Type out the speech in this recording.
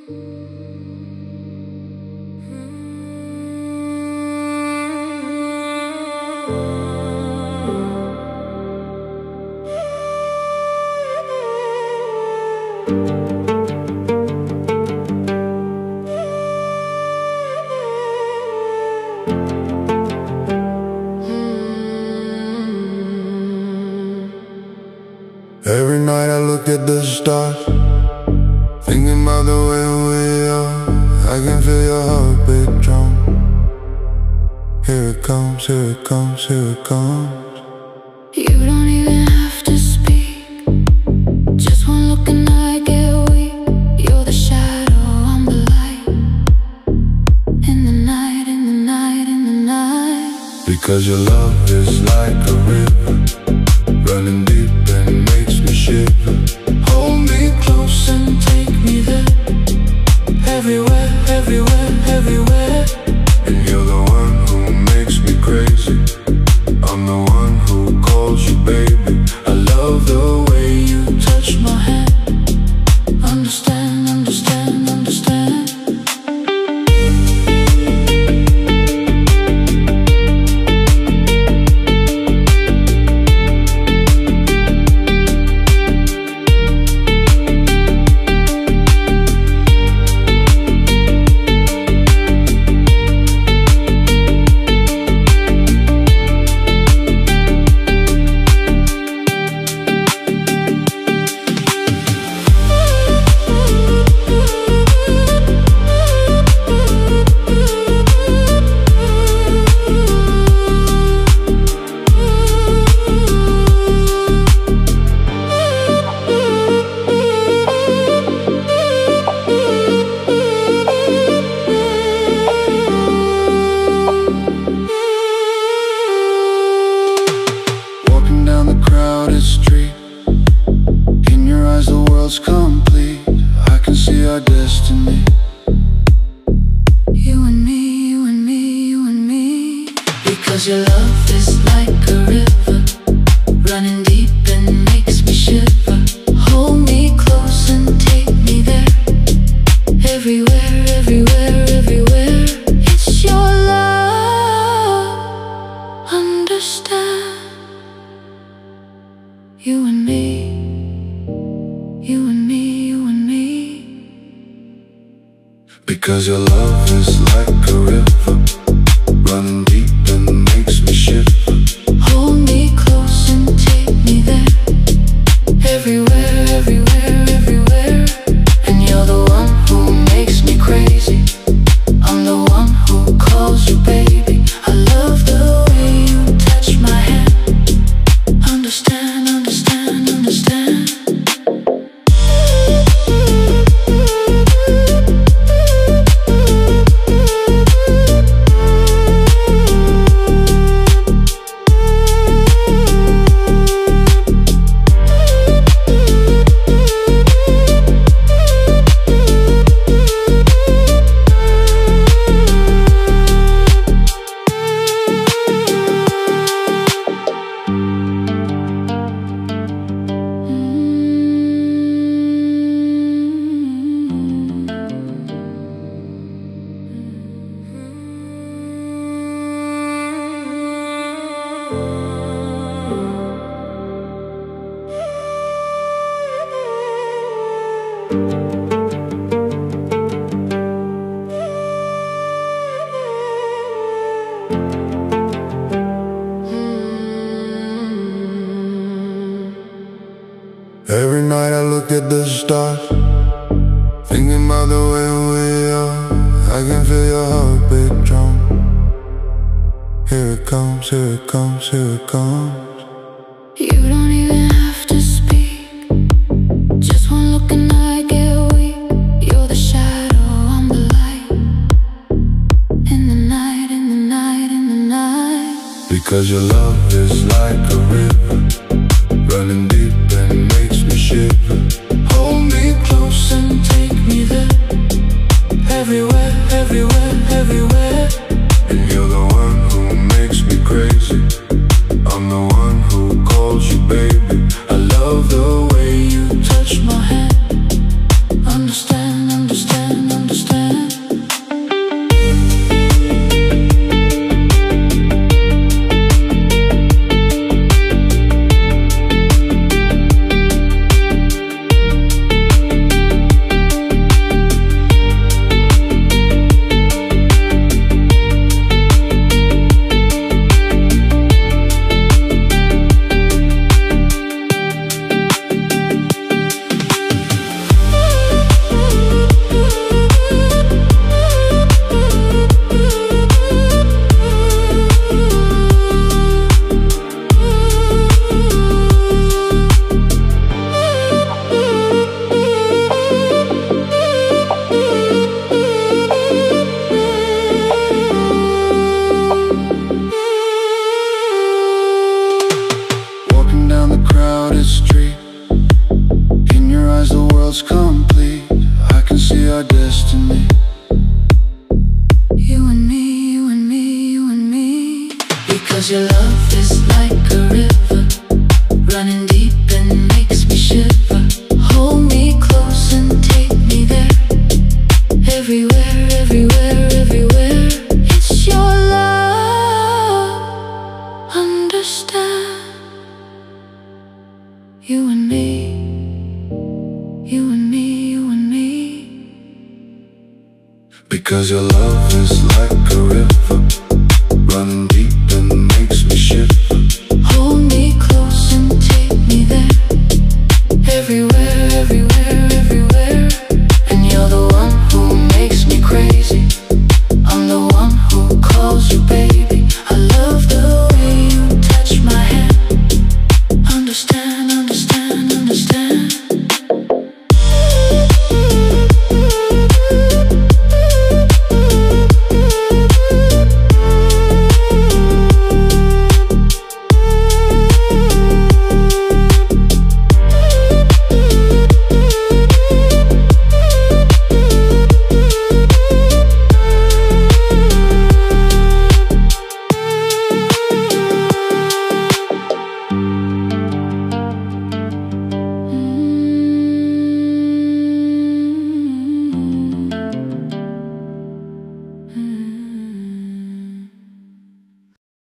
Every night I look at the stars, thinking about the way we are. I can feel your heartbeat drum. Here it comes, here it comes, here it comes. You don't even have to speak. Just one look and I get weak. You're the shadow, I'm the light. In the night, in the night, in the night. Because your love is like a river, running deep and makes me shiver. Hold me close and take me there. Everywhere, everywhere, everywhere. And you're the one who makes me crazy. I'm the one who calls you baby. I love the way you touch my hand. Understand, understand, understand. Street. In your eyes the world's complete. I can see our destiny. You and me, you and me, you and me. Because your love is like a river, running deep and makes me shiver. Hold me close and take me there. Everywhere, everywhere, everywhere. It's your love. Understand. You and me, you and me, you and me. Because your love is like a river, running deep and makes me shiver. Hold me close and take me there. Everywhere, everywhere, everywhere. And you're the one who makes me crazy. I'm the one who calls you baby. I love the way you touch my hand. Understand, understand, understand. Every night I look at the stars, thinking about the way we are. I can feel your heartbeat drum. Here it comes, here it comes, here it comes. You don't even have to speak. Just one look and I get weak. You're the shadow, I'm the light. In the night, in the night, in the night. Because your love is like a river, running deep and makes me shiver. Hold me close and take me there. Everywhere, everywhere, everywhere. And you're the one who makes me crazy. I'm the one who calls you baby. I love the way you touch my hand. Understand, understand, You and me, you and me. Because your love is like a river running deep